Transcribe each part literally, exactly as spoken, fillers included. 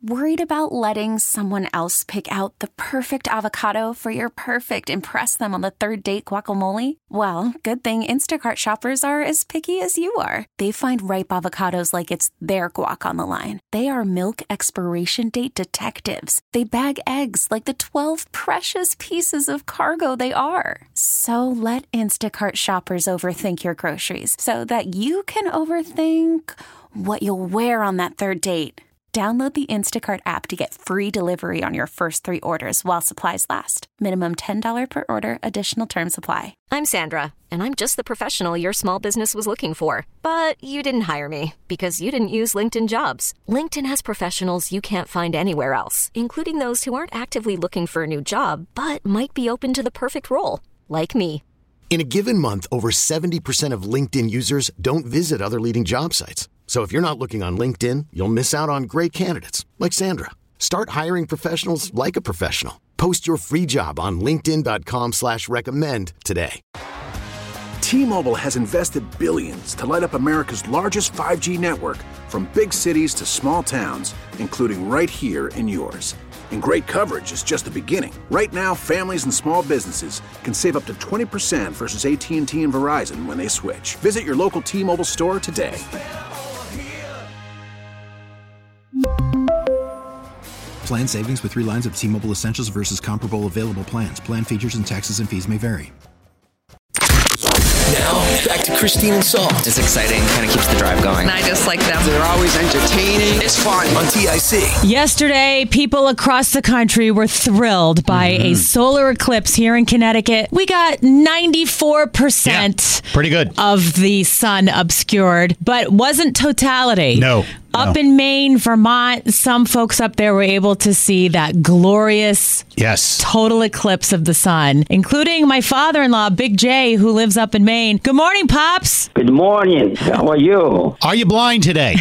Worried about letting someone else pick out the perfect avocado for your perfect impress them on the third date guacamole? Well, good thing Instacart shoppers are as picky as you are. They find ripe avocados like it's their guac on the line. They are milk expiration date detectives. They bag eggs like the twelve precious pieces of cargo they are. So let Instacart shoppers overthink your groceries so that you can overthink what you'll wear on that third date. Download the Instacart app to get free delivery on your first three orders while supplies last. Minimum ten dollars per order. Additional terms apply. I'm Sandra, and I'm just the professional your small business was looking for. But you didn't hire me because you didn't use LinkedIn Jobs. LinkedIn has professionals you can't find anywhere else, including those who aren't actively looking for a new job, but might be open to the perfect role, like me. In a given month, over seventy percent of LinkedIn users don't visit other leading job sites. So if you're not looking on LinkedIn, you'll miss out on great candidates like Sandra. Start hiring professionals like a professional. Post your free job on linkedin dot com slash recommend today. T-Mobile has invested billions to light up America's largest five G network, from big cities to small towns, including right here in yours. And great coverage is just the beginning. Right now, families and small businesses can save up to twenty percent versus A T and T and Verizon when they switch. Visit your local T-Mobile store today. Plan savings with three lines of T-Mobile Essentials versus comparable available plans. Plan features and taxes and fees may vary. Now, back to Christine and Saul. It's exciting, kind of keeps the drive going. And I just like them. They're always entertaining. It's fun on T I C. Yesterday, people across the country were thrilled by mm-hmm. a solar eclipse here in Connecticut. We got ninety-four percent yeah, pretty good. of the sun obscured, but wasn't totality. No. Up no. in Maine, Vermont, some folks up there were able to see that glorious yes. total eclipse of the sun, including my father-in-law, Big J, who lives up in Maine. Good morning, Pops. Good morning. How are you? Are you blind today?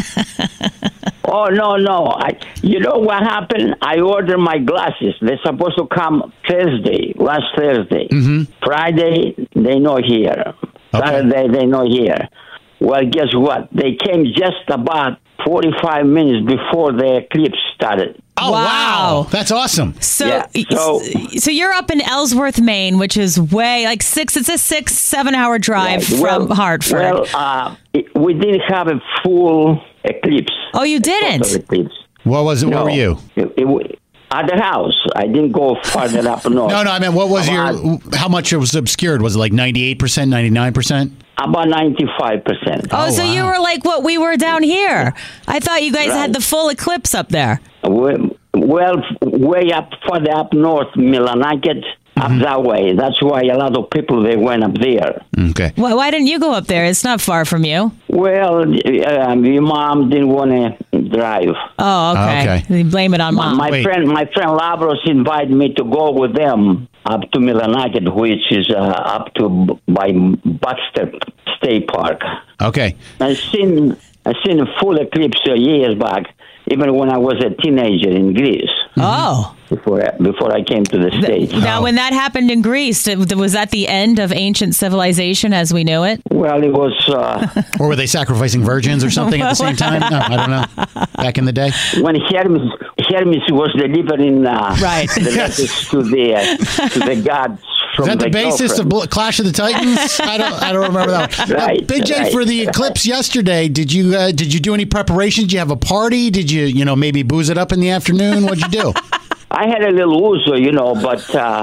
Oh, no, no. I, you know what happened? I ordered my glasses. They're supposed to come Thursday, last Thursday. Mm-hmm. Friday, they're not here. Okay. Saturday, they're not here. Well, guess what? They came just about forty-five minutes before the eclipse started. Oh, wow. wow. That's awesome. So, yeah, so, so you're up in Ellsworth, Maine, which is way, like six, it's a six, seven hour drive yeah, well, from Hartford. Well, uh, it, we didn't have a full eclipse. Oh, you didn't? Eclipse. What was it? No, Where were you? It, it, at the house. I didn't go farther up north. No, no, I mean, what was about, your, how much it was obscured? Was it like ninety-eight percent, ninety-nine percent? About ninety-five percent. Oh, oh so wow. you were like what we were down here. I thought you guys right. had the full eclipse up there. Well, well way up, further up north, Millinocket, mm-hmm. up that way. That's why a lot of people, they went up there. Okay. Why, why didn't you go up there? It's not far from you. Well, um, your mom didn't want to drive. Oh, okay. okay. You blame it on mom. My, my friend, my friend Lavros invited me to go with them up to Millinocket, which is uh, up to by Baxter State Park. Okay. I seen I seen a full eclipse uh, years back, even when I was a teenager in Greece. Oh. Before before I came to the States. Now, oh. when that happened in Greece, was that the end of ancient civilization as we knew it? Well, it was... Uh, or were they sacrificing virgins or something at the same time? No, I don't know. Back in the day? When Hermes, Hermes was delivering uh, right. the yes. letters to the, uh, to the gods. Is that the, the basis girlfriend. of Clash of the Titans? I don't. I don't remember that. right, uh, Big J, right, for the eclipse right. yesterday, did you uh, did you do any preparations? Did you have a party? Did you you know maybe booze it up in the afternoon? What'd you do? I had a little ouzo, you know, but. Uh,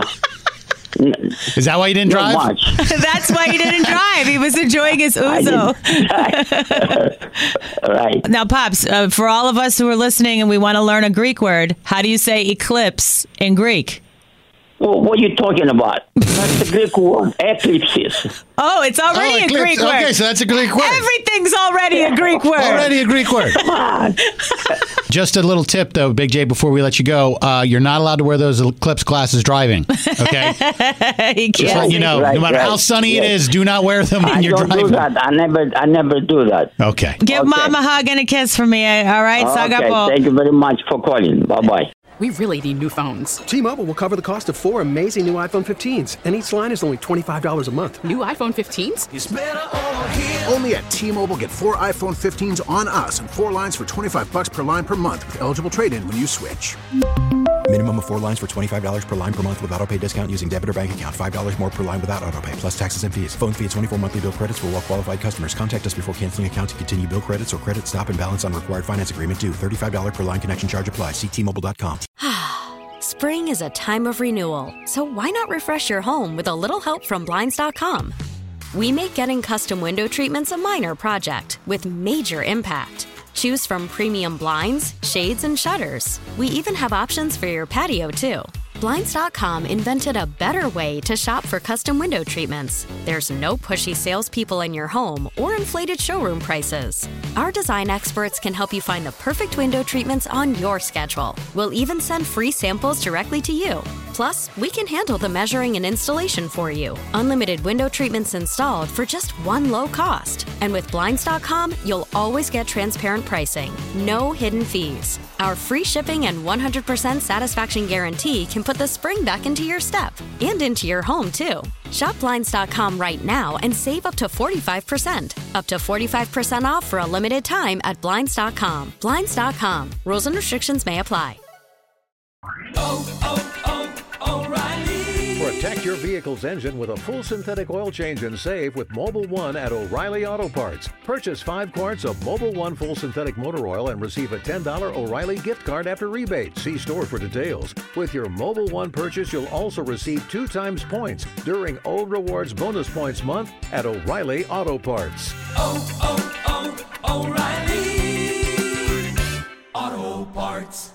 Is that why you didn't drive? Not much. That's why he didn't drive. He was enjoying his ouzo. Right. Now, Pops, uh, for all of us who are listening and we want to learn a Greek word, how do you say eclipse in Greek? Well, what are you talking about? That's the Greek word, eclipses. Oh, it's already oh, a Greek word. Okay, so that's a Greek word. Everything's already a Greek word. Already a Greek word. Come on. Just a little tip, though, Big J, before we let you go. Uh, you're not allowed to wear those eclipse glasses driving, okay? Just let you know. Right, no matter right, how sunny right. it is, do not wear them when I you're don't driving. do that. I never, I never do that. Okay. Give okay. Mom a hug and a kiss for me, all right? Okay, Sagapo. thank you very much for calling. Bye-bye. We really need new phones. T-Mobile will cover the cost of four amazing new iPhone fifteens, and each line is only twenty-five dollars a month. New iPhone iPhone fifteens? Only at T-Mobile, get four iPhone fifteens on us and four lines for twenty-five bucks per line per month with eligible trade-in when you switch. Minimum of four lines for twenty-five dollars per line per month with autopay discount using debit or bank account. five dollars more per line without autopay, plus taxes and fees. Phone fee at twenty-four monthly bill credits for well-qualified customers. Contact us before canceling account to continue bill credits or credit stop and balance on required finance agreement due. thirty-five dollars per line connection charge applies. See T Mobile dot com. Spring is a time of renewal, so why not refresh your home with a little help from Blinds dot com? We make getting custom window treatments a minor project with major impact. Choose from premium blinds, shades, and shutters. We even have options for your patio, too. Blinds dot com invented a better way to shop for custom window treatments. There's no pushy salespeople in your home or inflated showroom prices. Our design experts can help you find the perfect window treatments on your schedule. We'll even send free samples directly to you. Plus, we can handle the measuring and installation for you. Unlimited window treatments installed for just one low cost. And with Blinds dot com, you'll always get transparent pricing. No hidden fees. Our free shipping and one hundred percent satisfaction guarantee can put the spring back into your step and into your home, too. Shop Blinds dot com right now and save up to forty-five percent. Up to forty-five percent off for a limited time at Blinds dot com. Blinds dot com. Rules and restrictions may apply. Oh, oh, oh, O'Reilly. Protect your vehicle's engine with a full synthetic oil change and save with Mobil one at O'Reilly Auto Parts. Purchase five quarts of Mobil one full synthetic motor oil and receive a ten dollars O'Reilly gift card after rebate. See store for details. With your Mobil one purchase, you'll also receive two times points during O Rewards Bonus Points Month at O'Reilly Auto Parts. Oh, oh, oh, O'Reilly Auto Parts.